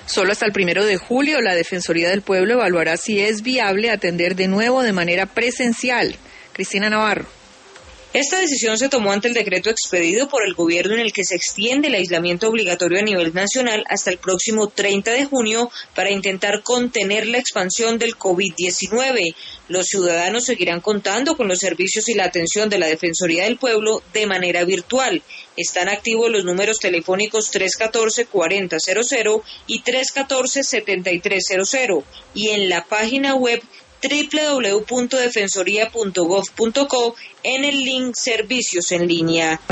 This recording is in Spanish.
Solo hasta el 1 de julio la Defensoría del Pueblo evaluará si es viable atender de nuevo de manera presencial. Cristina Navarro. Esta decisión se tomó ante el decreto expedido por el gobierno en el que se extiende el aislamiento obligatorio a nivel nacional hasta el próximo 30 de junio para intentar contener la expansión del COVID-19. Los ciudadanos seguirán contando con los servicios y la atención de la Defensoría del Pueblo de manera virtual. Están activos los números telefónicos 314-4000 y 314-7300 y en la página web www.defensoría.gov.co en el link Servicios en línea.